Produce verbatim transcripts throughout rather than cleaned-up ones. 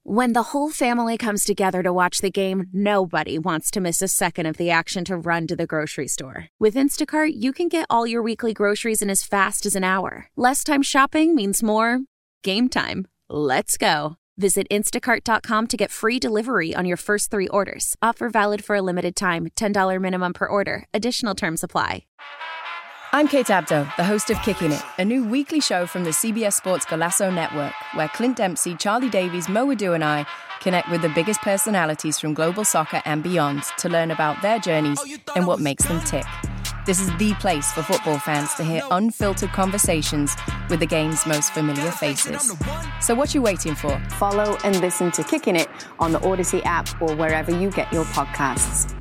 When the whole family comes together to watch the game, nobody wants to miss a second of the action to run to the grocery store. With Instacart, you can get all your weekly groceries in as fast as an hour. Less time shopping means more game time. Let's go. Visit instacart dot com to get free delivery on your first three orders. Offer valid for a limited time. ten dollars minimum per order. Additional terms apply. I'm Kate Abdo, the host of Kicking It, a new weekly show from the C B S Sports Golasso Network, where Clint Dempsey, Charlie Davies, Mo Adu and I connect with the biggest personalities from global soccer and beyond to learn about their journeys and what makes them tick. This is the place for football fans to hear unfiltered conversations with the game's most familiar faces. So what you waiting for? Follow and listen to Kicking It on the Odyssey app or wherever you get your podcasts.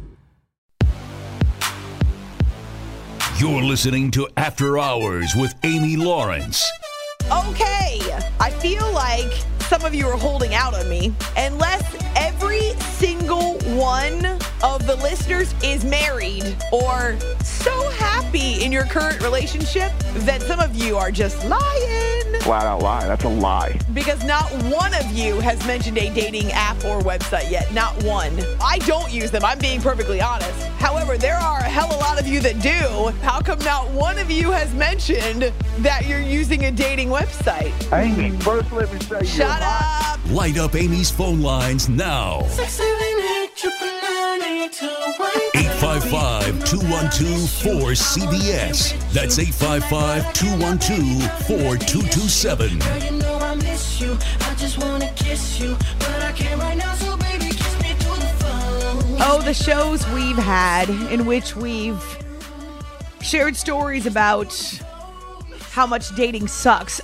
You're listening to After Hours with Amy Lawrence. Okay, I feel like some of you are holding out on me. Unless every single one of the listeners is married or so happy in your current relationship that some of you are just lying. Flat out lie. That's a lie. Because not one of you has mentioned a dating app or website yet. Not one. I don't use them. I'm being perfectly honest. However, there are a hell of a lot of you that do. How come not one of you has mentioned that you're using a dating website? Amy, first let me say Shut up. Light up Amy's phone lines now. eight five five, two one two, four C B S. That's eight five five, two one two, four two two seven. You know I miss you. I just want to kiss you, but I can't right now, so baby, kiss me through the phone. Oh, the shows we've had in which we've shared stories about how much dating sucks.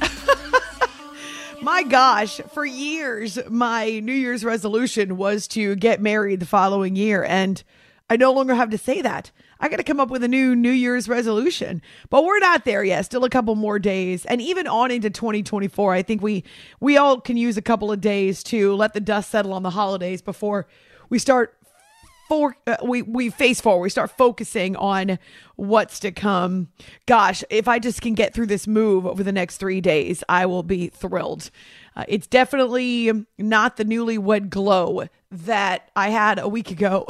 My gosh, for years, my New Year's resolution was to get married the following year, and I no longer have to say that. I got to come up with a new New Year's resolution, but we're not there yet. Still a couple more days, and even on into twenty twenty-four, I think we we all can use a couple of days to let the dust settle on the holidays before we start for uh, we we face forward. We start focusing on what's to come. Gosh, if I just can get through this move over the next three days, I will be thrilled. Uh, it's definitely not the newlywed glow that I had a week ago.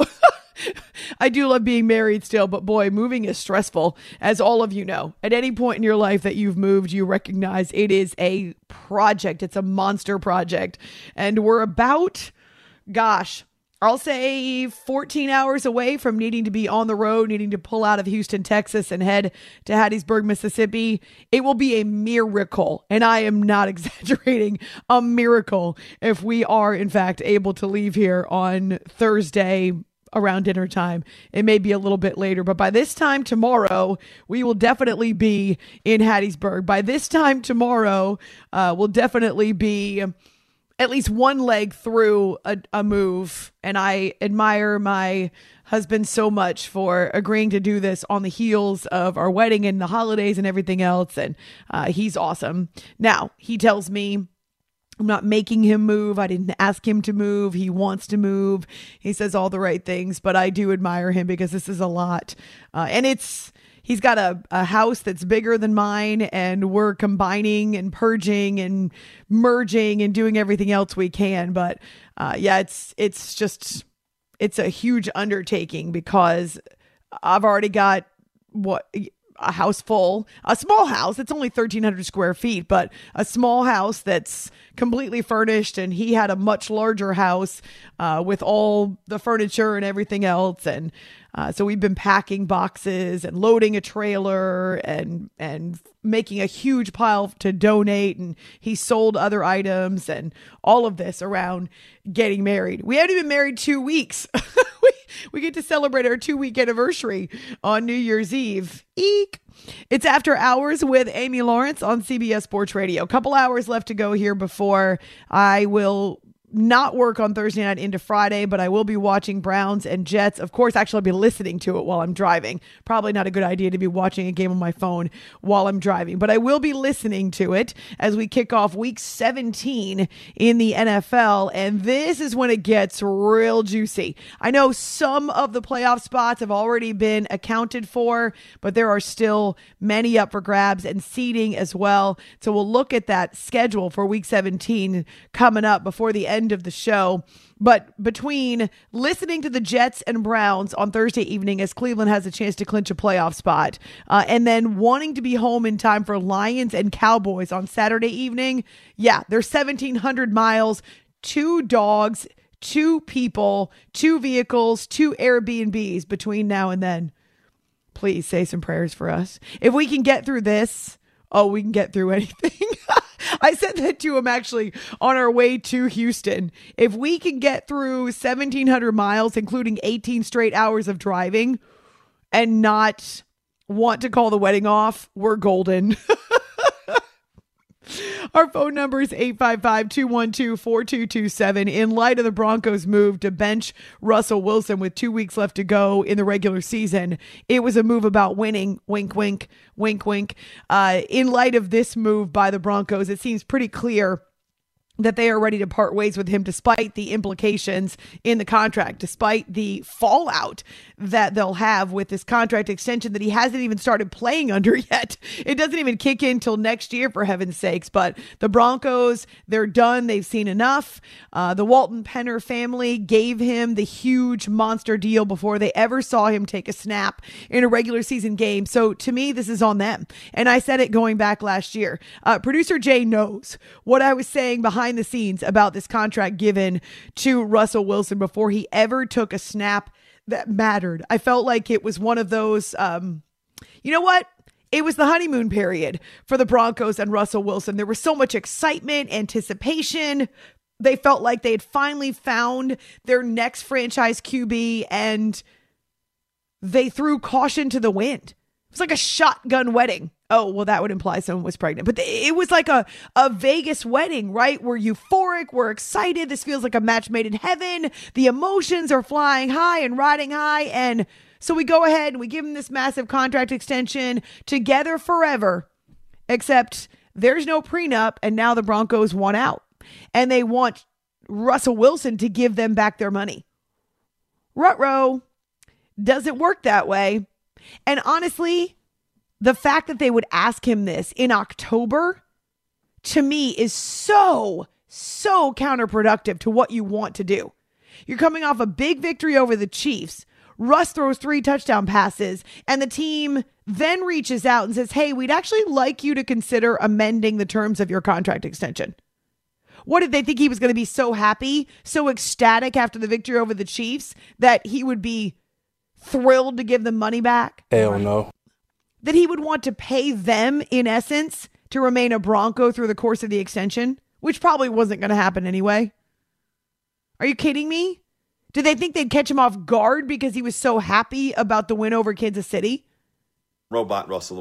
I do love being married still, but boy, moving is stressful, as all of you know. At any point in your life that you've moved, you recognize it is a project. It's a monster project. And we're about, gosh, I'll say fourteen hours away from needing to be on the road, needing to pull out of Houston, Texas and head to Hattiesburg, Mississippi. It will be a miracle, and I am not exaggerating, a miracle if we are in fact able to leave here on Thursday around dinner time. It may be a little bit later, but by this time tomorrow, we will definitely be in Hattiesburg. By this time tomorrow, uh, we'll definitely be at least one leg through a, a move. And I admire my husband so much for agreeing to do this on the heels of our wedding and the holidays and everything else. And uh, he's awesome. Now, he tells me I'm not making him move. I didn't ask him to move. He wants to move. He says all the right things, but I do admire him because this is a lot. Uh, and it's, he's got a, a house that's bigger than mine, and we're combining and purging and merging and doing everything else we can. But uh, yeah, it's, it's just, it's a huge undertaking because I've already got what, a house full, a small house. It's only thirteen hundred square feet, but a small house that's completely furnished. And he had a much larger house uh, with all the furniture and everything else. And uh, so we've been packing boxes and loading a trailer and, and making a huge pile to donate. And he sold other items and all of this around getting married. We haven't been married two weeks. we, we get to celebrate our two week anniversary on New Year's Eve. Eek. It's After Hours with Amy Lawrence on C B S Sports Radio. A couple hours left to go here before I will not work on Thursday night into Friday, but I will be watching Browns and Jets. Of course, actually I'll be listening to it while I'm driving. Probably not a good idea to be watching a game on my phone while I'm driving, but I will be listening to it as we kick off week seventeen in the N F L. And this is when it gets real juicy. I know some of the playoff spots have already been accounted for, but there are still many up for grabs and seeding as well. So we'll look at that schedule for week seventeen coming up before the end end of the show. But between listening to the Jets and Browns on Thursday evening as Cleveland has a chance to clinch a playoff spot, uh, and then wanting to be home in time for Lions and Cowboys on Saturday evening, yeah, there's seventeen hundred miles, two dogs, two people, two vehicles, two Airbnbs between now and then. Please say some prayers for us. If we can get through this, oh, we can get through anything. I said that to him actually on our way to Houston. If we can get through seventeen hundred miles, including eighteen straight hours of driving, and not want to call the wedding off, we're golden. Our phone number is eight five five, two one two, four two two seven. In light of the Broncos' move to bench Russell Wilson with two weeks left to go in the regular season, it was a move about winning. Wink, wink, wink, wink. Uh, in light of this move by the Broncos, it seems pretty clear that they are ready to part ways with him despite the implications in the contract, despite the fallout that they'll have with this contract extension that he hasn't even started playing under yet. It doesn't even kick in till next year, for heaven's sakes. But the Broncos, they're done. They've seen enough. Uh, the Walton Penner family gave him the huge monster deal before they ever saw him take a snap in a regular season game. So to me, this is on them. And I said it going back last year. Uh, Producer Jay knows what I was saying behind the scenes about this contract given to Russell Wilson before he ever took a snap that mattered. I felt like it was one of those, um, you know what? It was the honeymoon period for the Broncos and Russell Wilson. There was so much excitement, anticipation. They felt like they had finally found their next franchise Q B, and they threw caution to the wind. It was like a shotgun wedding. Oh, well, that would imply someone was pregnant. But it was like a, a Vegas wedding, right? We're euphoric. We're excited. This feels like a match made in heaven. The emotions are flying high and riding high. And so we go ahead and we give him this massive contract extension together forever. Except there's no prenup. And now the Broncos want out. And they want Russell Wilson to give them back their money. Ruh-roh. Doesn't work that way. And honestly, the fact that they would ask him this in October, to me, is so, so counterproductive to what you want to do. You're coming off a big victory over the Chiefs. Russ throws three touchdown passes, and the team then reaches out and says, hey, we'd actually like you to consider amending the terms of your contract extension. What did they think he was going to be so happy, so ecstatic after the victory over the Chiefs that he would be thrilled to give them money back? Hell no. That he would want to pay them, in essence, to remain a Bronco through the course of the extension, which probably wasn't going to happen anyway. Are you kidding me? Did they think they'd catch him off guard because he was so happy about the win over Kansas City? Robot Russell.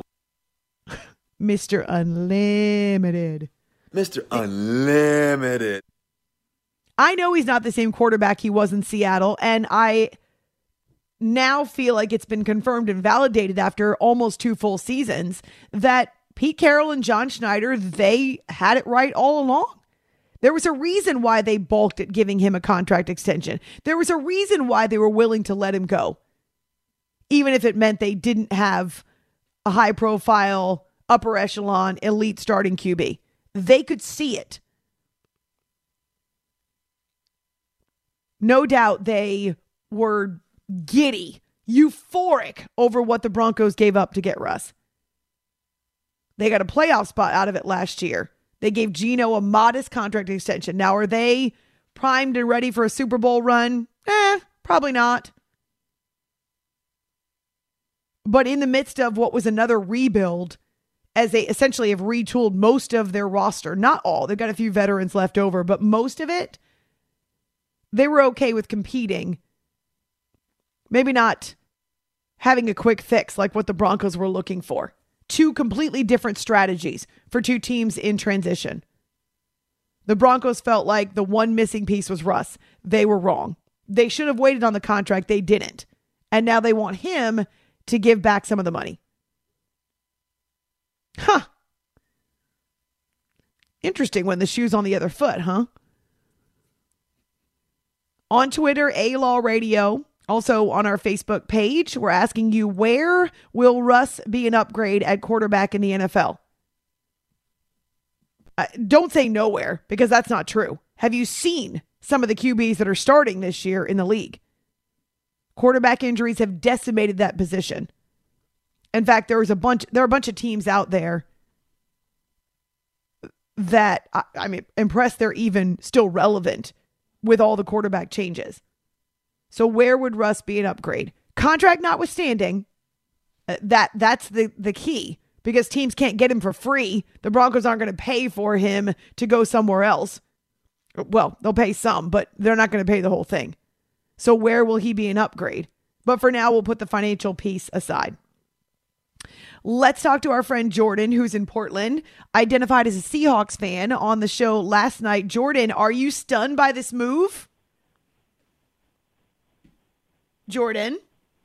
Mister Unlimited. Mister Unlimited. I know he's not the same quarterback he was in Seattle, and I now feel like it's been confirmed and validated after almost two full seasons that Pete Carroll and John Schneider, they had it right all along. There was a reason why they balked at giving him a contract extension. There was a reason why they were willing to let him go, even if it meant they didn't have a high profile, upper echelon, elite starting Q B. They could see it. No doubt they were giddy, euphoric over what the Broncos gave up to get Russ. They got a playoff spot out of it last year. They gave Geno a modest contract extension. Now, are they primed and ready for a Super Bowl run? Eh, probably not. But in the midst of what was another rebuild, as they essentially have retooled most of their roster, not all, they've got a few veterans left over, but most of it, they were okay with competing. Maybe not having a quick fix like what the Broncos were looking for. Two completely different strategies for two teams in transition. The Broncos felt like the one missing piece was Russ. They were wrong. They should have waited on the contract. They didn't. And now they want him to give back some of the money. Huh. Interesting when the shoe's on the other foot, huh? On Twitter, A-Law Radio. Also on our Facebook page, we're asking you, where will Russ be an upgrade at quarterback in the N F L? Uh, don't say nowhere, because that's not true. Have you seen some of the Q Bs that are starting this year in the league. Quarterback injuries have decimated that position. In fact, there was a bunch, there are a bunch of teams out there that, I, I mean, impressed they're even still relevant with all the quarterback changes. So where would Russ be an upgrade? Contract notwithstanding, uh, that that's the, the key, because teams can't get him for free. The Broncos aren't going to pay for him to go somewhere else. Well, they'll pay some, but they're not going to pay the whole thing. So where will he be an upgrade? But for now, we'll put the financial piece aside. Let's talk to our friend Jordan, who's in Portland, identified as a Seahawks fan on the show last night. Jordan, are you stunned by this move? Jordan?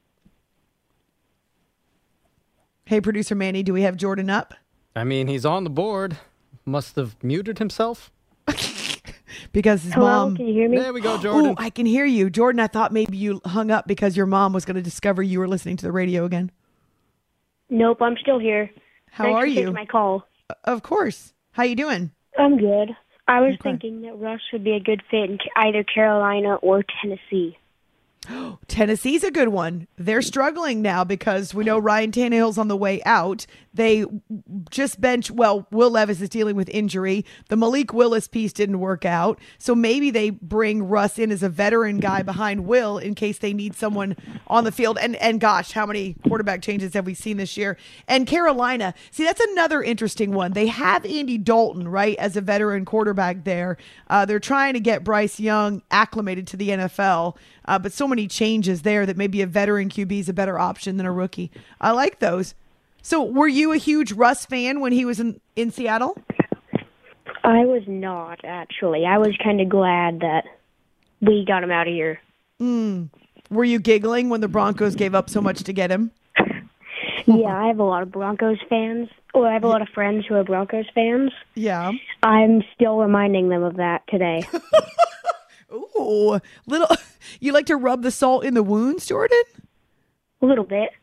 Hey, producer Manny, do we have Jordan up? I mean, he's on the board. Must have muted himself. Because his Hello, mom... can you hear me? There we go, Jordan. Oh, I can hear you. Jordan, I thought maybe you hung up because your mom was going to discover you were listening to the radio again. Nope, I'm still here. How Thanks are for you? taking my call. Of course. How you doing? I'm good. I was Okay. thinking that Russ would be a good fit in either Carolina or Tennessee. Tennessee's a good one. They're struggling now because we know Ryan Tannehill's on the way out. They just bench, well, Will Levis is dealing with injury. The Malik Willis piece didn't work out. So maybe they bring Russ in as a veteran guy behind Will in case they need someone on the field. And, and gosh, how many quarterback changes have we seen this year? And Carolina, see, that's another interesting one. They have Andy Dalton, right, as a veteran quarterback there. Uh, they're trying to get Bryce Young acclimated to the N F L. Uh, but so many changes there that maybe a veteran Q B is a better option than a rookie. I like those. So were you a huge Russ fan when he was in, in Seattle? I was not, actually. I was kind of glad that we got him out of here. Mm. Were you giggling when the Broncos gave up so much to get him? Yeah, I have a lot of Broncos fans. Or I have a lot of friends who are Broncos fans. Yeah. I'm still reminding them of that today. Ooh, little. You like to rub the salt in the wounds, Jordan? A little bit.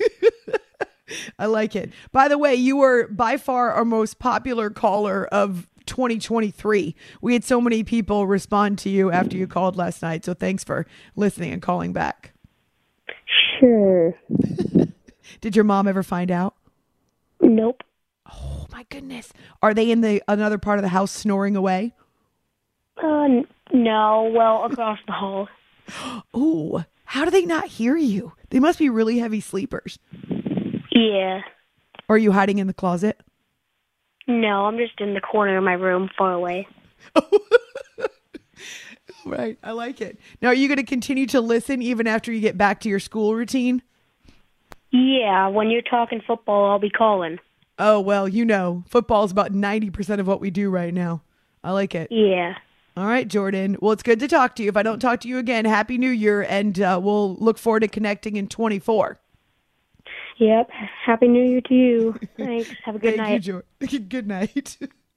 I like it. By the way, you were by far our most popular caller of twenty twenty-three. We had so many people respond to you after you called last night. So thanks for listening and calling back. Sure. Did your mom ever find out? Nope. Oh my goodness. Are they in the another part of the house snoring away? Uh, n- no. Well, across the hall. Ooh, how do they not hear you? They must be really heavy sleepers. Yeah. Are you hiding in the closet? No, I'm just in the corner of my room, far away. Right, I like it. Now, are you going to continue to listen even after you get back to your school routine? Yeah, when you're talking football, I'll be calling. Oh, well, you know, football is about ninety percent of what we do right now. I like it. Yeah. All right, Jordan. Well, it's good to talk to you. If I don't talk to you again, Happy New Year, and uh, we'll look forward to connecting in twenty-four. Yep. Happy New Year to you. Thanks. Have a good Thank night. you, Jordan. Good night.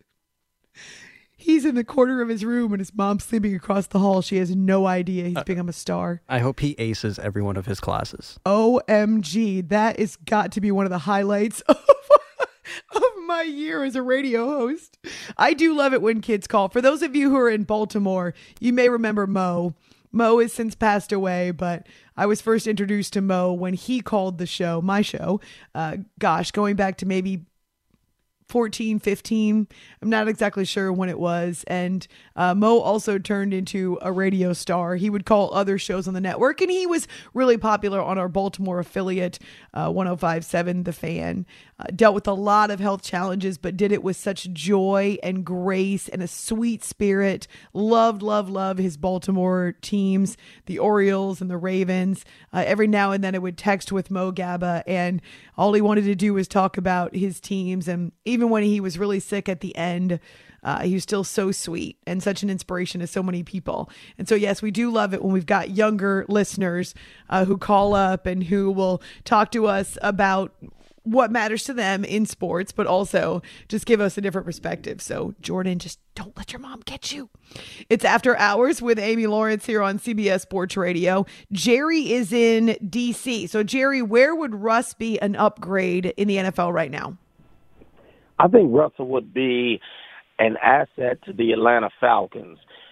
He's in the corner of his room and his mom's sleeping across the hall. She has no idea he's become a star. I hope he aces every one of his classes. O M G. That has got to be one of the highlights of, of my year as a radio host. I do love it when kids call. For those of you who are in Baltimore, you may remember Mo. Mo has since passed away, but I was first introduced to Mo when he called the show, my show. Uh, gosh, going back to maybe fourteen, fifteen. I'm not exactly sure when it was. And uh, Mo also turned into a radio star. He would call other shows on the network, and he was really popular on our Baltimore affiliate, uh, one oh five point seven The Fan. Uh, dealt with a lot of health challenges, but did it with such joy and grace and a sweet spirit. Loved, loved, loved his Baltimore teams, the Orioles and the Ravens. Uh, every now and then I would text with Mo Gabba, and all he wanted to do was talk about his teams. And even when he was really sick at the end, uh, he was still so sweet and such an inspiration to so many people. And so, yes, we do love it when we've got younger listeners uh, who call up and who will talk to us about what matters to them in sports, but also just give us a different perspective. So Jordan, just don't let your mom get you. It's After Hours with Amy Lawrence here on C B S Sports Radio. Jerry is in D C. So Jerry, where would Russ be an upgrade in the N F L right now? I think Russell would be an asset to the Atlanta Falcons.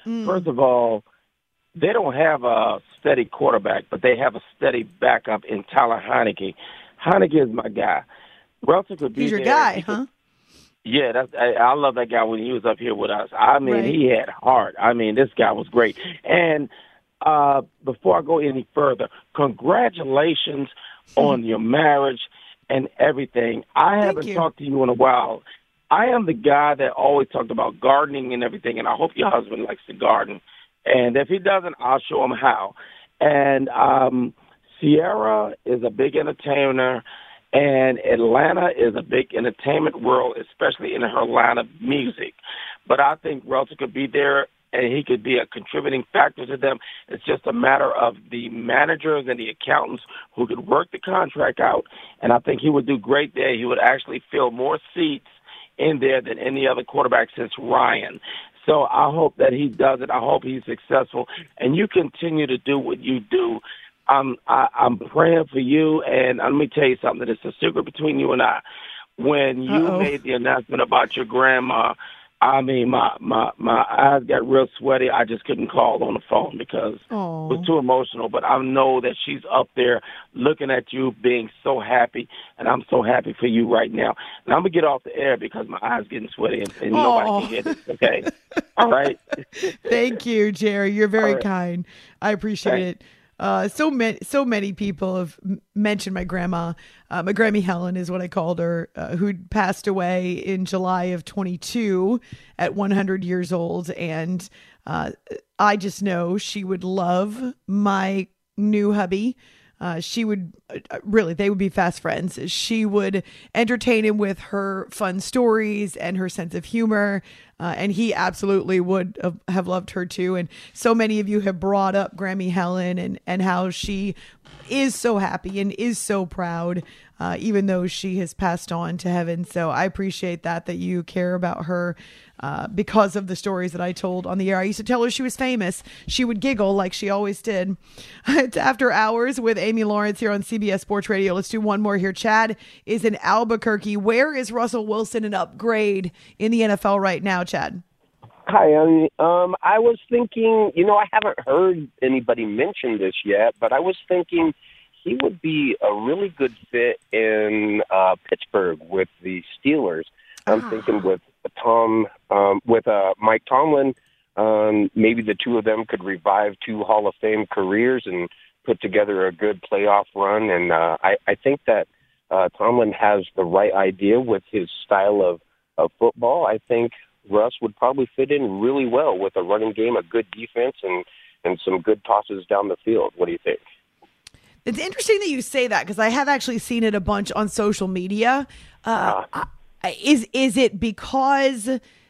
Mm. First of all, they don't have a steady quarterback, but they have a steady backup in Tyler Heineke. Heineke is my guy. Russell could be He's your there. guy, he huh? Could, yeah, that's, I, I love that guy when he was up here with us. I mean, right. he had heart. I mean, this guy was great. And uh, before I go any further, congratulations on your marriage and everything. I Thank haven't you. talked to you in a while. I am the guy that always talked about gardening and everything, and I hope your husband likes to garden. And if he doesn't, I'll show him how. And um, Sierra is a big entertainer, and Atlanta is a big entertainment world, especially in her line of music. But I think Russell could be there, and he could be a contributing factor to them. It's just a matter of the managers and the accountants who could work the contract out, and I think he would do great there. He would actually fill more seats in there than any other quarterback since Ryan. So I hope that he does it. I hope he's successful, and you continue to do what you do. I'm I, I'm praying for you, and let me tell you something. It's a secret between you and I. When you Uh-oh. made the announcement about your grandma, I mean, my, my, my eyes got real sweaty. I just couldn't call on the phone because Aww. it was too emotional. But I know that she's up there looking at you, being so happy, and I'm so happy for you right now. And I'm going to get off the air because my eyes getting sweaty, and, and nobody can hear this, okay? All right? Thank you, Jerry. You're very right. kind. I appreciate Thanks. it. Uh, so many, so many people have m- mentioned my grandma. Uh, my Grammy Helen is what I called her, uh, who passed away in July of twenty-two at one hundred years old. And uh, I just know she would love my new hubby. Uh, she would uh, really, they would be fast friends. She would entertain him with her fun stories and her sense of humor. Uh, and he absolutely would have, have loved her too. And so many of you have brought up Grammy Helen and, and how she is so happy and is so proud, uh, even though she has passed on to heaven. So I appreciate that, that you care about her uh, because of the stories that I told on the air. I used to tell her she was famous. She would giggle like she always did. It's After Hours with Amy Lawrence here on C B S Sports Radio. Let's do one more here. Chad is in Albuquerque. Where is Russell Wilson an upgrade in the N F L right now, Chad? Hi, um, um, I was thinking, you know, I haven't heard anybody mention this yet, but I was thinking he would be a really good fit in uh, Pittsburgh with the Steelers. I'm Ah. thinking with Tom, um, with uh, Mike Tomlin, um, maybe the two of them could revive two Hall of Fame careers and put together a good playoff run. And uh, I, I think that uh, Tomlin has the right idea with his style of, of football. I think Russ would probably fit in really well with a running game, a good defense, and, and some good tosses down the field. What do you think? It's interesting that you say that because I have actually seen it a bunch on social media. Uh, Uh, I- is is it because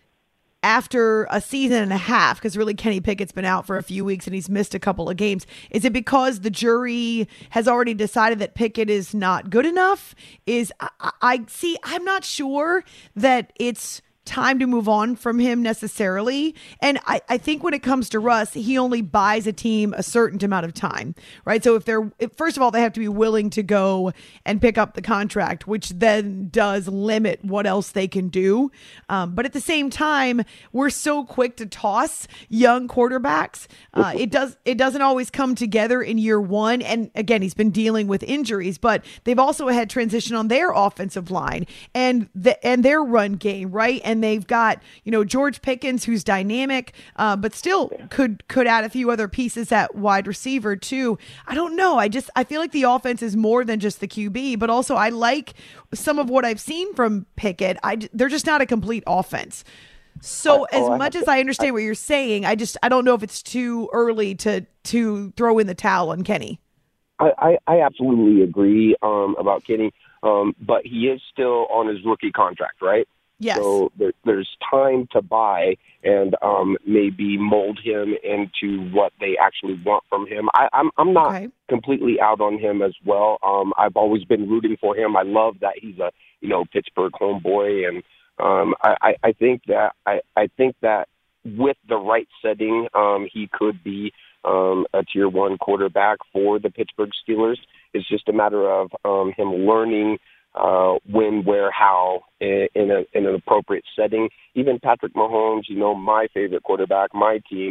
after a season and a half, because really Kenny Pickett's been out for a few weeks and he's missed a couple of games, is it because the jury has already decided that Pickett is not good enough? Is I, I see, I'm not sure that it's time to move on from him necessarily. And I, I think when it comes to Russ, he only buys a team a certain amount of time, right? So if they're, if, first of all, they have to be willing to go and pick up the contract, which then does limit what else they can do. Um, but at the same time, we're so quick to toss young quarterbacks. Uh, it does, it doesn't always come together in year one. And again, he's been dealing with injuries, but they've also had transition on their offensive line and the, and their run game, right? And And they've got, you know, George Pickens, who's dynamic, uh, but still could could add a few other pieces at wide receiver too. I don't know. I just I feel like the offense is more than just the Q B, but also I like some of what I've seen from Pickett. I they're just not a complete offense. So Oh, as I much have as I understand what you're saying, I just I don't know if it's too early to to throw in the towel on Kenny. I, I, I absolutely agree um, about Kenny, um, but he is still on his rookie contract, right? Yes. So there, there's time to buy and um, maybe mold him into what they actually want from him. I, I'm I'm not Okay. completely out on him as well. Um, I've always been rooting for him. I love that he's a you know Pittsburgh homeboy, and um, I, I, I think that I, I think that with the right setting, um, he could be um, a tier one quarterback for the Pittsburgh Steelers. It's just a matter of um, him learning uh, when, where, how in, in, a, in an appropriate setting. Even Patrick Mahomes, you know, my favorite quarterback, my team,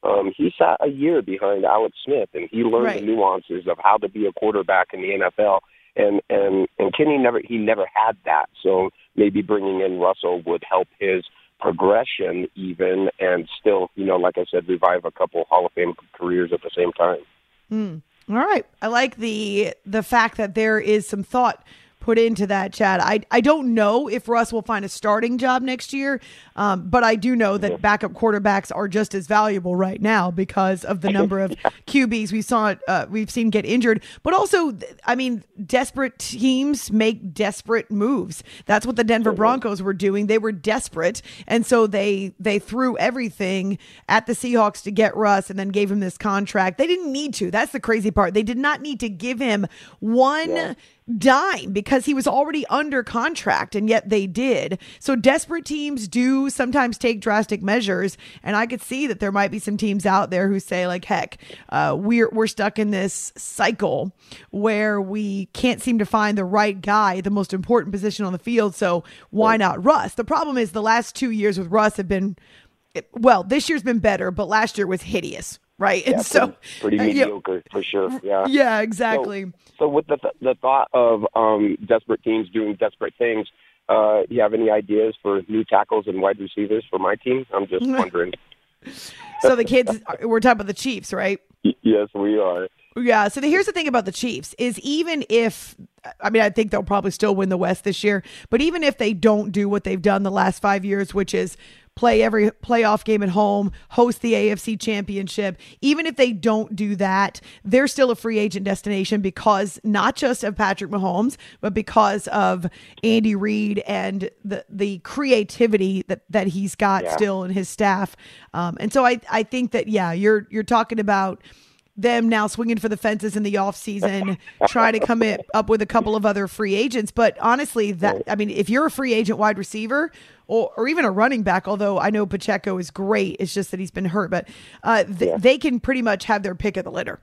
Um, he sat a year behind Alex Smith, and he learned Right. the nuances of how to be a quarterback in the N F L. And and and Kenny never he never had that. So maybe bringing in Russell would help his progression even, and still, you know, like I said, revive a couple Hall of Fame careers at the same time. Mm. All right. I like the the fact that there is some thought put into that, Chad. I, I don't know if Russ will find a starting job next year, um, but I do know that backup quarterbacks are just as valuable right now because of the number of Q Bs we saw uh, we've seen get injured. But also, I mean, desperate teams make desperate moves. That's what the Denver Broncos were doing. They were desperate, and so they they threw everything at the Seahawks to get Russ, and then gave him this contract. They didn't need to. That's the crazy part. They did not need to give him one. Yeah. dime because he was already under contract, and yet they did. So desperate teams do sometimes take drastic measures, and I could see that there might be some teams out there who say, like, heck, uh, we're we're stuck in this cycle where we can't seem to find the right guy, the most important position on the field, so why not Russ? The problem is the last two years with Russ have been, well, this year's been better, but last year was hideous. Right. Yeah, and so pretty, pretty uh, mediocre yeah. for sure. Yeah. Yeah, exactly. So, so with the the thought of um, desperate teams doing desperate things, uh, you have any ideas for new tackles and wide receivers for my team? I'm just wondering. So the kids, we're talking about the Chiefs, right? Yes, we are. Yeah. So the, here's the thing about the Chiefs is even if, I mean, I think they'll probably still win the West this year, but even if they don't do what they've done the last five years, which is play every playoff game at home, host the A F C Championship, even if they don't do that, they're still a free agent destination because not just of Patrick Mahomes, but because of Andy Reid and the the creativity that, that he's got yeah. still in his staff. Um, and so I, I think that, yeah, you're you're talking about them now swinging for the fences in the offseason, trying to come in, up with a couple of other free agents. But honestly, that I mean, if you're a free agent wide receiver or, or even a running back, although I know Pacheco is great, it's just that he's been hurt, but uh, th- yeah. they can pretty much have their pick of the litter.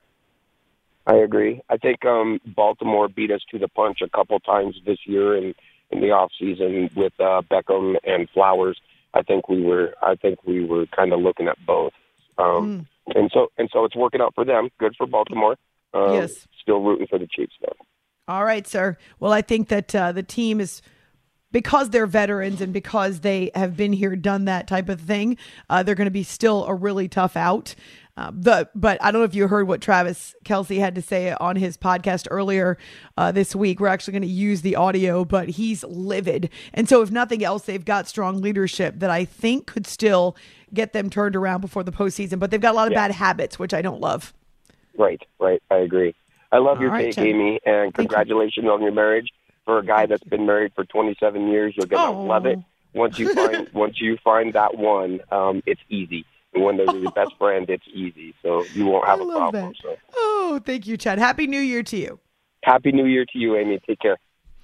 I agree. I think um, Baltimore beat us to the punch a couple times this year in, in the offseason with uh, Beckham and Flowers. I think we were I think we were kind of looking at both. Um, mm. And so and so it's working out for them. Good for Baltimore. Um, yes. Still rooting for the Chiefs, though. All right, sir. Well, I think that uh, the team is, because they're veterans and because they have been here, done that type of thing, uh, they're going to be still a really tough out. Uh, the, but I don't know if you heard what Travis Kelce had to say on his podcast earlier uh, this week. We're actually going to use the audio, but he's livid. And so if nothing else, they've got strong leadership that I think could still get them turned around before the postseason. But they've got a lot of yeah. bad habits, which I don't love. Right, right. I agree. I love All your right, take, Jen. Amy, and congratulations on your marriage. For a guy that's been married for twenty-seven years, you're going to oh. love it. Once you find once you find that one, um, it's easy. And when they're your best friend, it's easy. So you won't have I a problem. So. Oh, thank you, Chad. Happy New Year to you. Happy New Year to you, Amy. Take care.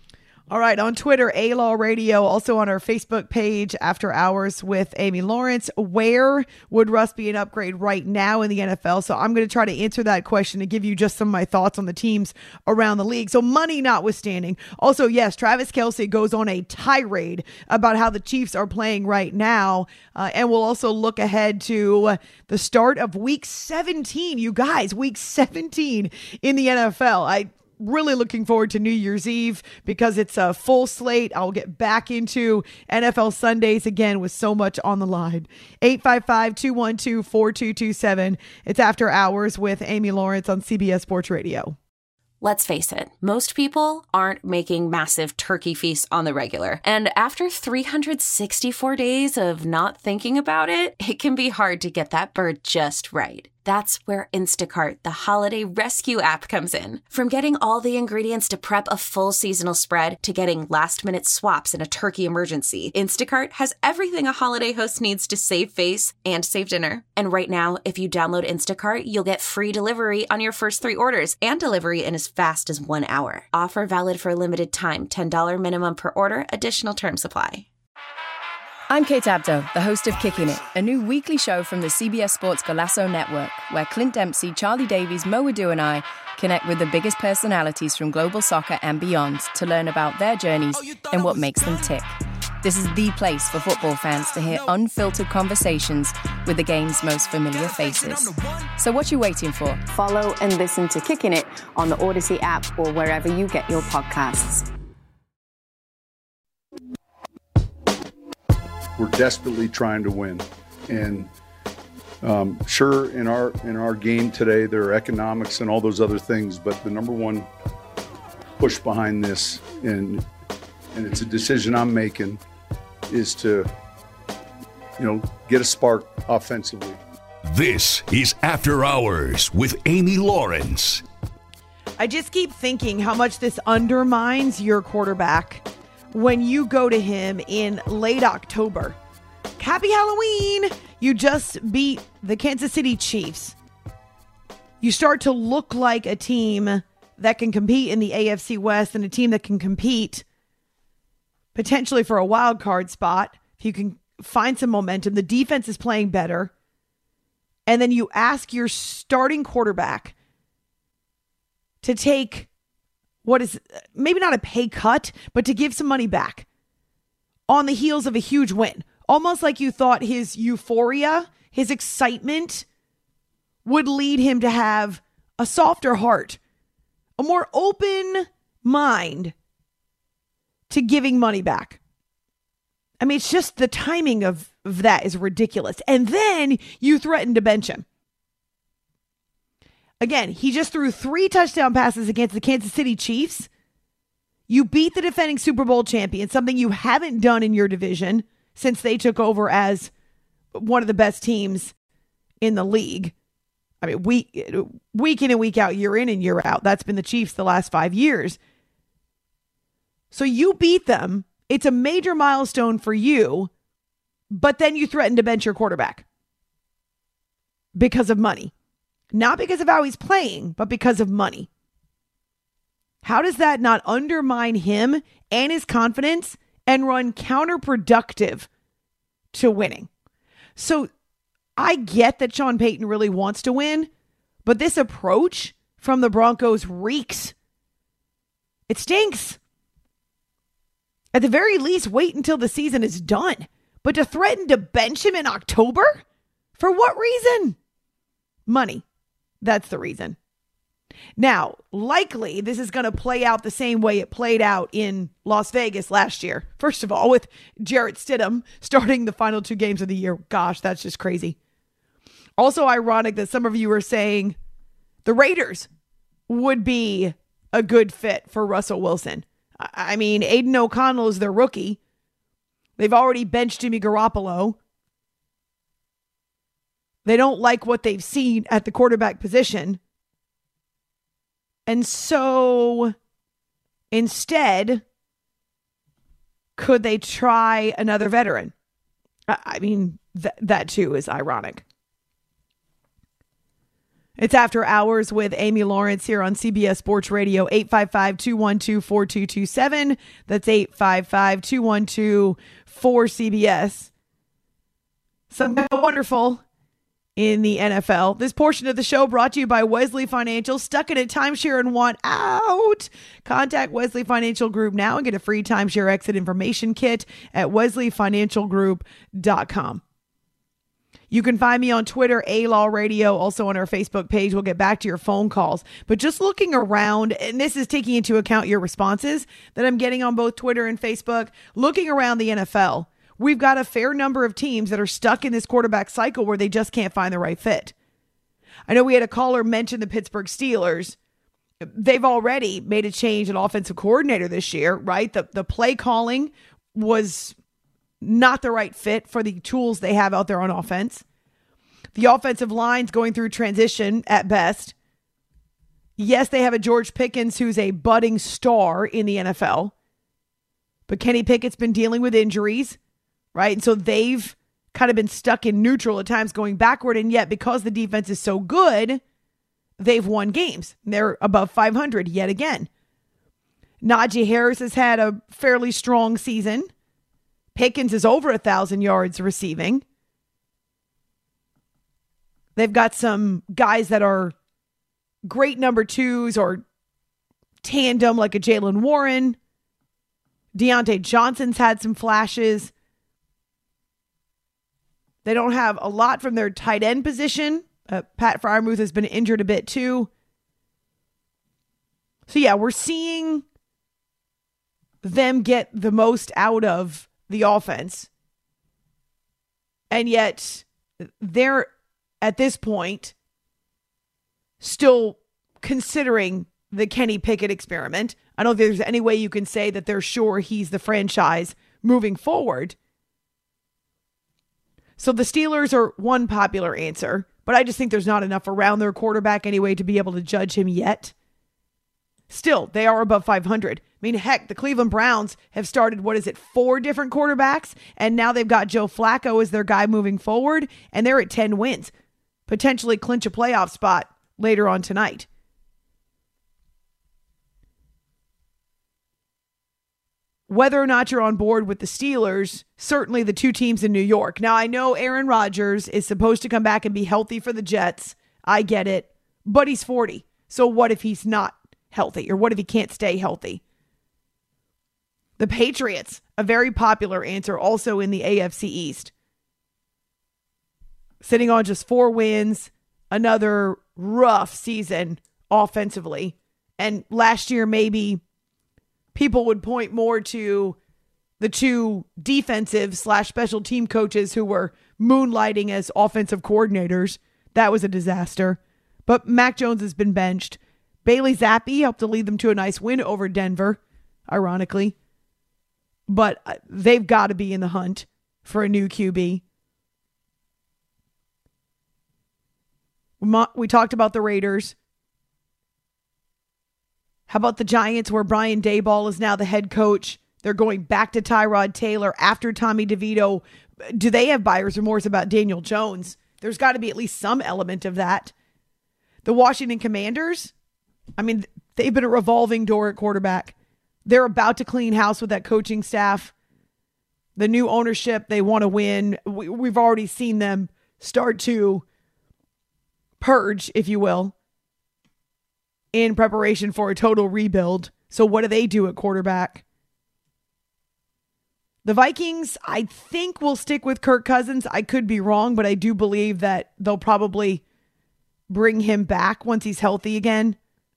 All right, on Twitter, A-Law Radio, also on our Facebook page, After Hours with Amy Lawrence. Where would Russ be an upgrade right now in the N F L? So I'm going to try to answer that question and give you just some of my thoughts on the teams around the league. So money notwithstanding. Also, yes, Travis Kelce goes on a tirade about how the Chiefs are playing right now. Uh, and we'll also look ahead to the start of week seventeen. You guys, week seventeen in the N F L. I really looking forward to New Year's Eve because it's a full slate. I'll get back into N F L Sundays again with so much on the line. eight five five, two one two, four two two seven. It's After Hours with Amy Lawrence on C B S Sports Radio. Let's face it, most people aren't making massive turkey feasts on the regular. And after three hundred sixty-four days of not thinking about it, it can be hard to get that bird just right. That's where Instacart, the holiday rescue app, comes in. From getting all the ingredients to prep a full seasonal spread to getting last-minute swaps in a turkey emergency, Instacart has everything a holiday host needs to save face and save dinner. And right now, if you download Instacart, you'll get free delivery on your first three orders and delivery in as fast as one hour. Offer valid for a limited time. ten dollars minimum per order. Additional terms apply. I'm Kate Abdo, the host of Kicking It, a new weekly show from the C B S Sports Golasso Network, where Clint Dempsey, Charlie Davies, Mo Adu and I connect with the biggest personalities from global soccer and beyond to learn about their journeys and what makes them tick. This is the place for football fans to hear unfiltered conversations with the game's most familiar faces. So what you waiting for? Follow and listen to Kicking It on the Odyssey app or wherever you get your podcasts. We're desperately trying to win. And um, sure, in our in our game today, there are economics and all those other things, but the number one push behind this, and and it's a decision I'm making, is to, you know, get a spark offensively. This is After Hours with Amy Lawrence. I just keep thinking how much this undermines your quarterback when you go to him in late October. Happy Halloween! You just beat the Kansas City Chiefs. You start to look like a team that can compete in the A F C West and a team that can compete potentially for a wild card spot. If you can find some momentum, the defense is playing better. And then you ask your starting quarterback to take what is maybe not a pay cut, but to give some money back on the heels of a huge win. Almost like you thought his euphoria, his excitement would lead him to have a softer heart, a more open mind to giving money back. I mean, it's just the timing of, of that is ridiculous. And then you threaten to bench him. Again, he just threw three touchdown passes against the Kansas City Chiefs. You beat the defending Super Bowl champion, something you haven't done in your division since they took over as one of the best teams in the league. I mean, week, week in and week out, year in and year out. That's been the Chiefs the last five years. So you beat them. It's a major milestone for you, but then you threaten to bench your quarterback because of money. Not because of how he's playing, but because of money. How does that not undermine him and his confidence and run counterproductive to winning? So I get that Sean Payton really wants to win, but this approach from the Broncos reeks. It stinks. At the very least, wait until the season is done. But to threaten to bench him in October? For what reason? Money. That's the reason. Now, likely this is going to play out the same way it played out in Las Vegas last year. First of all, with Jarrett Stidham starting the final two games of the year. Gosh, that's just crazy. Also ironic that some of you are saying the Raiders would be a good fit for Russell Wilson. I mean, Aiden O'Connell is their rookie. They've already benched Jimmy Garoppolo. They don't like what they've seen at the quarterback position. And so instead, could they try another veteran? I mean, th- that too is ironic. It's After Hours with Amy Lawrence here on C B S Sports Radio, eight five five, two one two, four two two seven. That's eight five five, two one two, four C B S. Something wonderful in the N F L. This portion of the show brought to you by Wesley Financial. Stuck in a timeshare and want out? Contact Wesley Financial Group now and get a free timeshare exit information kit at wesley financial group dot com. You can find me on Twitter, A-Law Radio, also on our Facebook page. We'll get back to your phone calls. But just looking around, and this is taking into account your responses that I'm getting on both Twitter and Facebook, looking around the N F L, we've got a fair number of teams that are stuck in this quarterback cycle where they just can't find the right fit. I know we had a caller mention the Pittsburgh Steelers. They've already made a change in offensive coordinator this year, right? The, the play calling was not the right fit for the tools they have out there on offense. The offensive line's going through transition at best. Yes, they have a George Pickens who's a budding star in the N F L. But Kenny Pickett's been dealing with injuries, right? And so they've kind of been stuck in neutral at times going backward. And yet, because the defense is so good, they've won games. They're above five hundred yet again. Najee Harris has had a fairly strong season. Pickens is over a thousand yards receiving. They've got some guys that are great number twos or tandem like a Jaylen Warren. Deontay Johnson's had some flashes. They don't have a lot from their tight end position. Uh, Pat Freiermuth has been injured a bit too. So yeah, we're seeing them get the most out of the offense. And yet they're, at this point, still considering the Kenny Pickett experiment. I don't think there's any way you can say that they're sure he's the franchise moving forward. So the Steelers are one popular answer, but I just think there's not enough around their quarterback anyway to be able to judge him yet. Still, they are above five hundred. I mean, heck, the Cleveland Browns have started, what is it, four different quarterbacks, and now they've got Joe Flacco as their guy moving forward, and they're at ten wins. Potentially clinch a playoff spot later on tonight. Whether or not you're on board with the Steelers, certainly the two teams in New York. Now, I know Aaron Rodgers is supposed to come back and be healthy for the Jets. I get it. But he's forty. So what if he's not healthy? Or what if he can't stay healthy? The Patriots, a very popular answer also in the A F C East. Sitting on just four wins, another rough season offensively. And last year, maybe people would point more to the two defensive slash special team coaches who were moonlighting as offensive coordinators. That was a disaster. But Mac Jones has been benched. Bailey Zappi helped to lead them to a nice win over Denver, ironically. But they've got to be in the hunt for a new Q B. We talked about the Raiders. How about the Giants, where Brian Daboll is now the head coach? They're going back to Tyrod Taylor after Tommy DeVito. Do they have buyer's remorse about Daniel Jones? There's got to be at least some element of that. The Washington Commanders, I mean, they've been a revolving door at quarterback. They're about to clean house with that coaching staff. The new ownership, they want to win. We, we've already seen them start to purge, if you will, in preparation for a total rebuild. So what do they do at quarterback? The Vikings, I think, will stick with Kirk Cousins. I could be wrong, but I do believe that they'll probably bring him back once he's healthy again.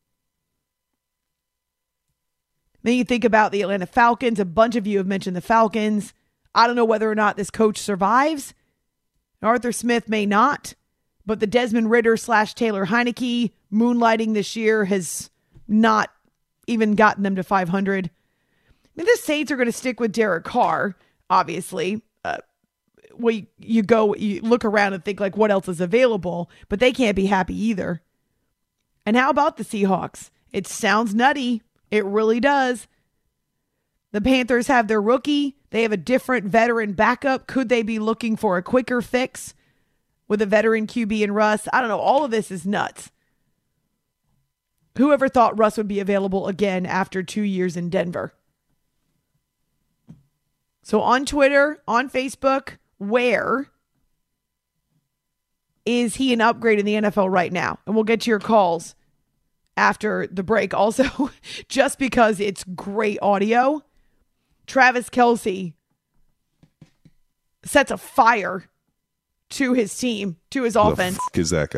Then you think about the Atlanta Falcons. A bunch of you have mentioned the Falcons. I don't know whether or not this coach survives. Arthur Smith may not. But the Desmond Ridder slash Taylor Heineke moonlighting this year has not even gotten them to five hundred. I mean, the Saints are going to stick with Derek Carr, obviously. Uh, well, you, you go, you look around and think, like, what else is available? But they can't be happy either. And how about the Seahawks? It sounds nutty. It really does. The Panthers have their rookie. They have a different veteran backup. Could they be looking for a quicker fix with a veteran Q B in Russ? I don't know. All of this is nuts. Whoever thought Russ would be available again after two years in Denver? So on Twitter, on Facebook, where is he an upgrade in the N F L right now? And we'll get to your calls after the break. Also, just because it's great audio, Travis Kelce sets a fire to his team, to his offense. Who the f- is that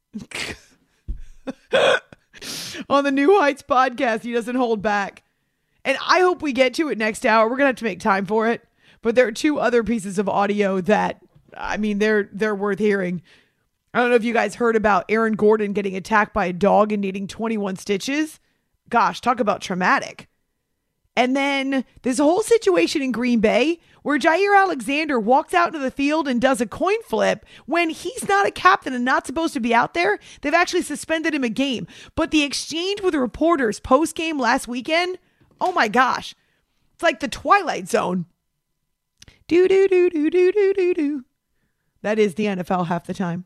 guy? On the New Heights podcast, he doesn't hold back. And I hope we get to it next hour. We're going to have to make time for it. But there are two other pieces of audio that, I mean, they're they're worth hearing. I don't know if you guys heard about Aaron Gordon getting attacked by a dog and needing twenty-one stitches. Gosh, talk about traumatic. And then this whole situation in Green Bay where Jair Alexander walks out into the field and does a coin flip when he's not a captain and not supposed to be out there. They've actually suspended him a game. But the exchange with the reporters post-game last weekend, oh my gosh. It's like the Twilight Zone. Do, do, do, do, do, do, do, do. That is the N F L half the time.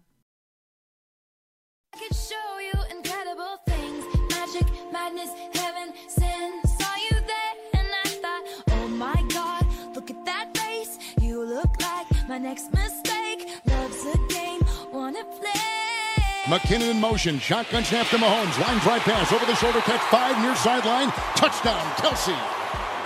I could show you incredible things. Magic, madness, heaven, sin. Saw you there and I thought, oh my God, look at that face. You look like my next mistake. Love's a game, wanna play. McKinnon in motion, shotgun snap to Mahomes. Line drive pass over the shoulder, catch five near sideline. Touchdown, Kelce.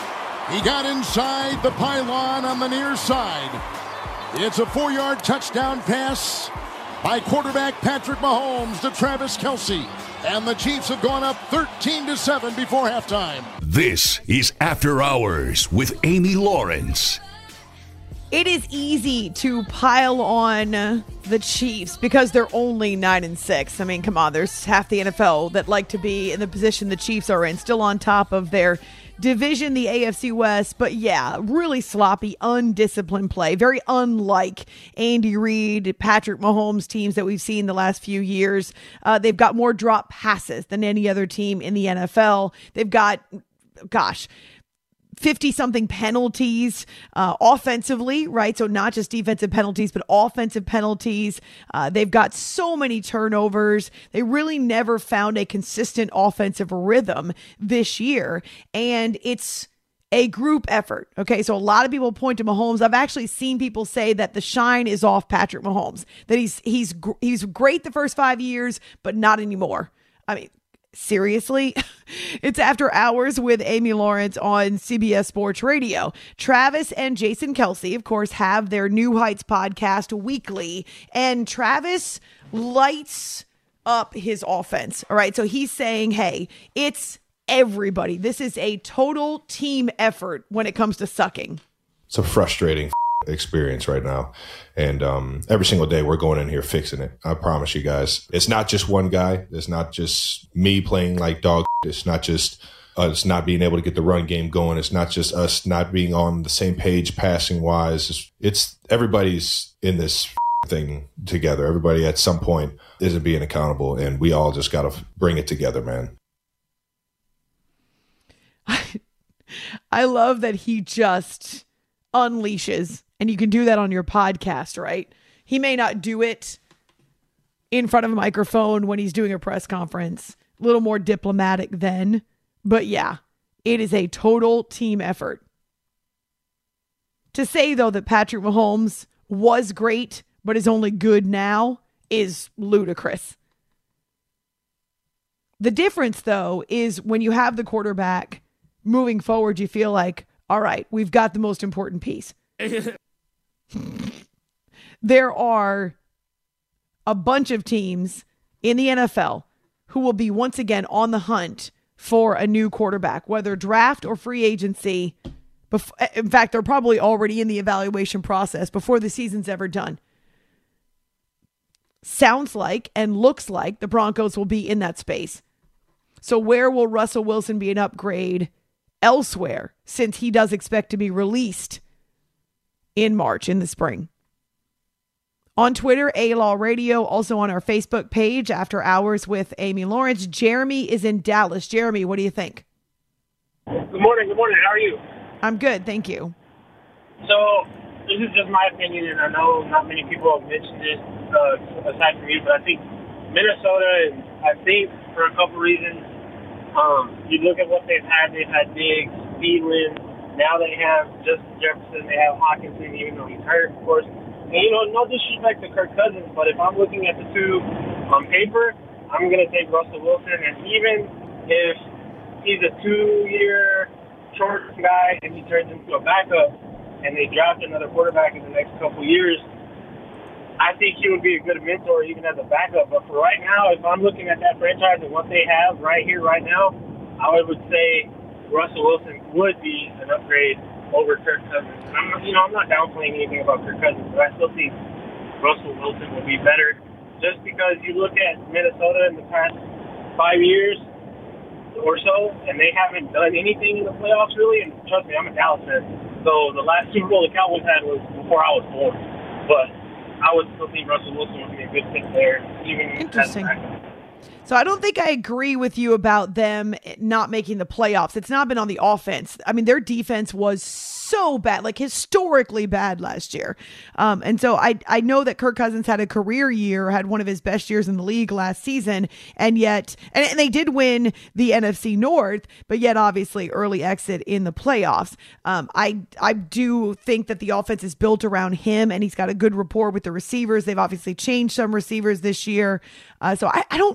He got inside the pylon on the near side. It's a four-yard touchdown pass by quarterback Patrick Mahomes to Travis Kelce. And the Chiefs have gone up thirteen to seven before halftime. This is After Hours with Amy Lawrence. It is easy to pile on the Chiefs because they're only nine and six. I mean, come on, there's half the N F L that like to be in the position the Chiefs are in, still on top of their division, the A F C West. But yeah, really sloppy, undisciplined play. Very unlike Andy Reid, Patrick Mahomes teams that we've seen the last few years. Uh, they've got more drop passes than any other team in the N F L. They've got, gosh, fifty-something penalties uh, offensively, right? So not just defensive penalties, but offensive penalties. Uh, they've got so many turnovers. They really never found a consistent offensive rhythm this year. And it's a group effort. Okay, so a lot of people point to Mahomes. I've actually seen people say that the shine is off Patrick Mahomes, that he's he's he's great the first five years, but not anymore. I mean, seriously? It's After Hours with Amy Lawrence on C B S Sports Radio. Travis and Jason Kelce, of course, have their New Heights podcast weekly, and Travis lights up his offense. All right, so he's saying, hey, it's everybody. This is a total team effort when it comes to sucking. It's a frustrating experience right now. And um, every single day we're going in here fixing it. I promise you guys. It's not just one guy. It's not just me playing like dog. It's not just us not being able to get the run game going. It's not just us not being on the same page passing wise. It's, it's everybody's in this thing together. Everybody at some point isn't being accountable, and we all just got to bring it together, man. I love that he just unleashes. And you can do that on your podcast, right? He may not do it in front of a microphone when he's doing a press conference. A little more diplomatic then. But yeah, it is a total team effort. To say, though, that Patrick Mahomes was great, but is only good now is ludicrous. The difference, though, is when you have the quarterback moving forward, you feel like, all right, we've got the most important piece. There are a bunch of teams in the N F L who will be once again on the hunt for a new quarterback, whether draft or free agency. In fact, they're probably already in the evaluation process before the season's ever done. Sounds like and looks like the Broncos will be in that space. So where will Russell Wilson be an upgrade elsewhere, since he does expect to be released in March, in the spring? On Twitter, A-Law Radio, also on our Facebook page, After Hours with Amy Lawrence. Jeremy is in Dallas. Jeremy, what do you think? Good morning. Good morning. How are you? I'm good, thank you. So, this is just my opinion, and I know not many people have mentioned it uh, aside from you, but I think Minnesota, and I think for a couple reasons, um, you look at what they've had. They've had Diggs, Thielen. Now they have Justin Jefferson. They have Hawkinson, even though he's hurt, of course. And, you know, no disrespect to Kirk Cousins, but if I'm looking at the two on paper, I'm going to take Russell Wilson. And even if he's a two-year short guy and he turns into a backup and they draft another quarterback in the next couple years, I think he would be a good mentor even as a backup. But for right now, if I'm looking at that franchise and what they have right here, right now, I would say Russell Wilson would be an upgrade over Kirk Cousins. And I'm, you know, I'm not downplaying anything about Kirk Cousins, but I still think Russell Wilson will be better just because you look at Minnesota in the past five years or so, and they haven't done anything in the playoffs really. And trust me, I'm a Dallas fan. So the last Super Bowl the Cowboys had was before I was born. But I would still think Russell Wilson would be a good fit there, even Interesting. as a backup. So I don't think I agree with you about them not making the playoffs. It's not been on the offense. I mean, their defense was so bad, like historically bad last year. Um, and so I, I know that Kirk Cousins had a career year, had one of his best years in the league last season. And yet, and, and they did win the N F C North, but yet obviously early exit in the playoffs. Um, I, I do think that the offense is built around him, and he's got a good rapport with the receivers. They've obviously changed some receivers this year. Uh, so I, I don't know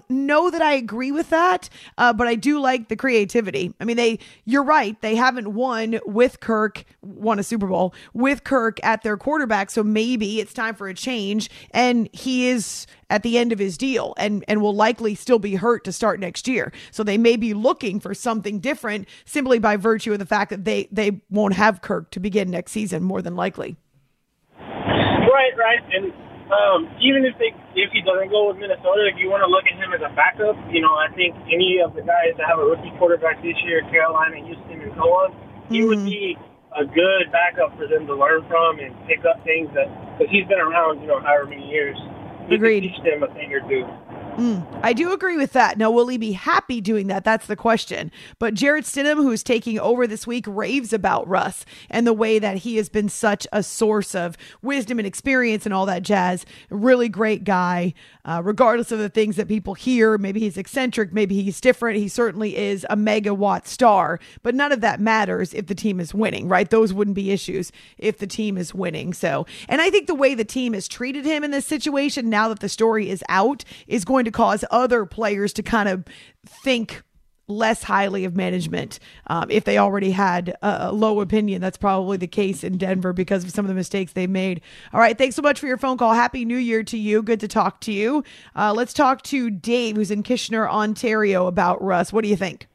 know that I agree with that, uh, but I do like the creativity. I mean, they, you're right. They haven't won with Kirk, won a Super Bowl with Kirk at their quarterback. So maybe it's time for a change. And he is at the end of his deal and, and will likely still be hurt to start next year. So they may be looking for something different simply by virtue of the fact that they, they won't have Kirk to begin next season, more than likely. Right, right. And um, even if they if he doesn't go with Minnesota, if you want to look at him as a backup, you know, I think any of the guys that have a rookie quarterback this year, Carolina, Houston, and so on, he mm-hmm. would be a good backup for them to learn from and pick up things that, because he's been around, you know, however many years. He Agreed. Can teach them a thing or two. Mm, I do agree with that. Now, will he be happy doing that? That's the question. But Jarrett Stidham, who's taking over this week, raves about Russ and the way that he has been such a source of wisdom and experience and all that jazz. Really great guy, uh, regardless of the things that people hear. Maybe he's eccentric, maybe he's different. He certainly is a megawatt star, but none of that matters if the team is winning, right? Those wouldn't be issues if the team is winning. So, and I think the way the team has treated him in this situation, now that the story is out, is going to cause other players to kind of think less highly of management. Um, if they already had a low opinion, that's probably the case in Denver because of some of the mistakes they made. All right. Thanks so much for your phone call. Happy New Year to you. Good to talk to you. Uh, let's talk to Dave, who's in Kitchener, Ontario, about Russ. What do you think?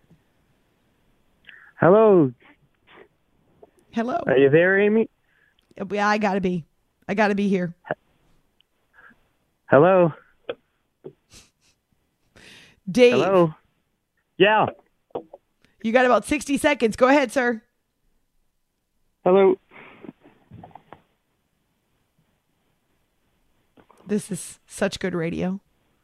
Hello. Hello. Are you there, Amy? Yeah, I gotta be. I gotta be here. Hello. Dave. Hello. Yeah. You got about sixty seconds. Go ahead, sir. Hello. This is such good radio.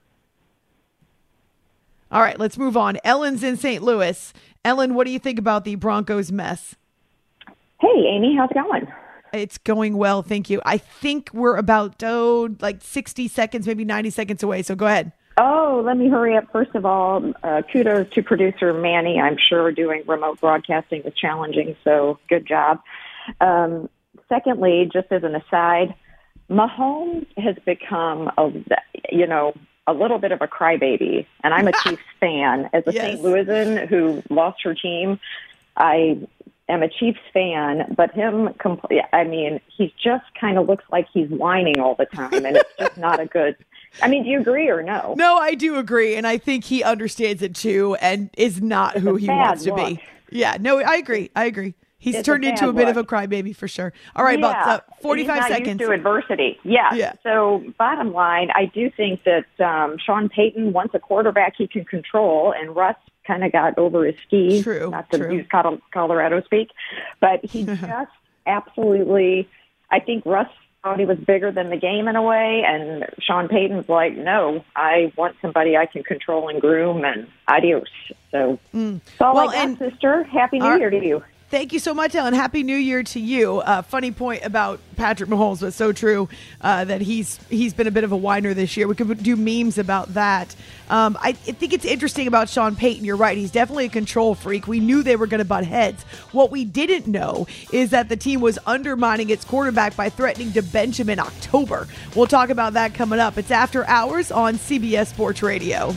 All right, let's move on. Ellen's in Saint Louis. Ellen, what do you think about the Broncos mess? Hey, Amy, how's it going? It's going well, thank you. I think we're about, oh, like sixty seconds, maybe ninety seconds away, so go ahead. Oh, let me hurry up. First of all, uh, kudos to producer Manny. I'm sure doing remote broadcasting is challenging, so good job. Um, secondly, just as an aside, Mahomes has become, a, you know, a little bit of a crybaby, and I'm a Chiefs fan. As a yes. Saint Louisan who lost her team, I am a Chiefs fan, but him, compl- I mean, he just kind of looks like he's whining all the time, and it's just not a good... I mean, do you agree or no? No, I do agree, and I think he understands it too and is not it's who he wants to look. be. Yeah, no, I agree. I agree. He's it's turned a into a look. bit of a crybaby for sure. All right, yeah. about uh, forty-five He's not seconds. Used to adversity. Yeah. yeah. So bottom line, I do think that um, Sean Payton wants a quarterback he can control, and Russ kind of got over his skis. True. Not to true. use Colorado speak, but he just absolutely. I think Russ thought he was bigger than the game in a way, and Sean Payton's like, no, I want somebody I can control and groom, and adios. So mm. that's all well, I got, and, sister. Happy New Year to you. Thank you so much, Ellen. Happy New Year to you. Uh, funny point about Patrick Mahomes, but so true uh, that he's he's been a bit of a whiner this year. We could do memes about that. Um, I, I think it's interesting about Sean Payton. You're right. He's definitely a control freak. We knew they were going to butt heads. What we didn't know is that the team was undermining its quarterback by threatening to bench him in October. We'll talk about that coming up. It's After Hours on C B S Sports Radio.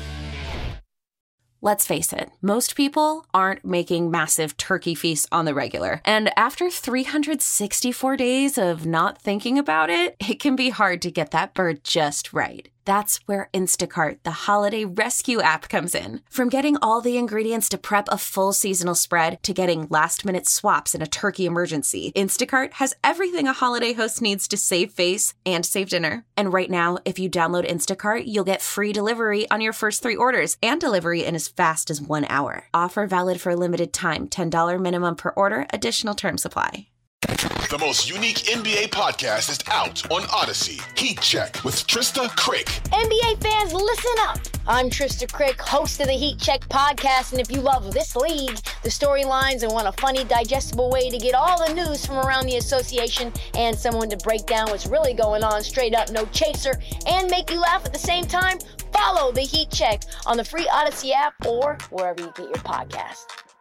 Let's face it, most people aren't making massive turkey feasts on the regular. And after three hundred sixty-four days of not thinking about it, it can be hard to get that bird just right. That's where Instacart, the holiday rescue app, comes in. From getting all the ingredients to prep a full seasonal spread to getting last-minute swaps in a turkey emergency, Instacart has everything a holiday host needs to save face and save dinner. And right now, if you download Instacart, you'll get free delivery on your first three orders and delivery in as fast as one hour. Offer valid for a limited time. ten dollars minimum per order. Additional terms apply. The most unique N B A podcast is out on Odyssey. Heat Check with Trista Crick. N B A fans, listen up. I'm Trista Crick, host of the Heat Check podcast, and if you love this league, the storylines, and want a funny, digestible way to get all the news from around the association and someone to break down what's really going on straight up, no chaser, and make you laugh at the same time, follow the Heat Check on the free Odyssey app or wherever you get your podcast.